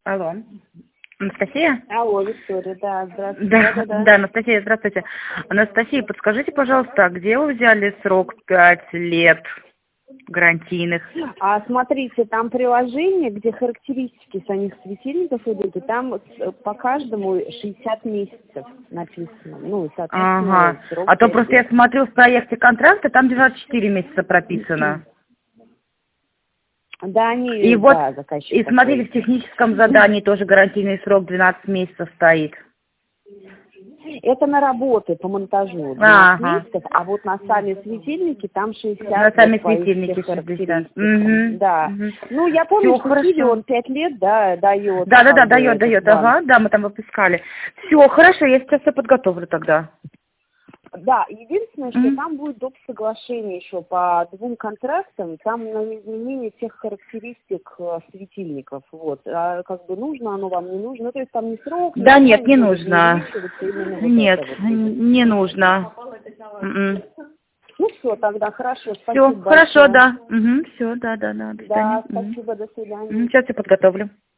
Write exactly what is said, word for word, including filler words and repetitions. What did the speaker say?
Алло. Анастасия? Алло, Виктория, да, здравствуйте. Да, Да, да, да. да, Анастасия, здравствуйте. Анастасия, подскажите, пожалуйста, где вы взяли срок пять лет гарантийных? А смотрите, там приложение, где характеристики самих светильников идут, и там с- по каждому шестьдесят месяцев написано. Ну, и, соответственно, Ага. срок А то пять просто я лет. смотрю в проекте контракта, там девяносто четыре месяца прописано. Да, они, И вот, да, заказчик и смотрите, такой. в техническом задании тоже гарантийный срок двенадцать месяцев стоит. Это на работы по монтажу двенадцать Ага. месяцев, а вот на сами светильники там На шестьдесят вот сами по их всех светильники шестьдесят. характеристикам. Да. Угу. Ну, я помню, Все что Киви, хорошо. он пять лет, да, дает, Да, да, да, как бы, дает, этот дает, банк. ага, да, мы там выпускали. Все, хорошо, я сейчас все подготовлю тогда. Да, единственное, что Мгм. там будет доп. Соглашение еще по двум контрактам, там на изменение тех характеристик э, светильников, вот, а как бы нужно оно вам, не нужно, ну, то есть там ни срок, Да ничего нет, не не будет, не нужно. увеличиваться, именно вот Нет, это вот будет. н- не нужно. М-м. Ну все, тогда хорошо, Все, спасибо хорошо, большое. да. Все, да, да, да, до свидания. Да, спасибо, до свидания. Сейчас я подготовлю.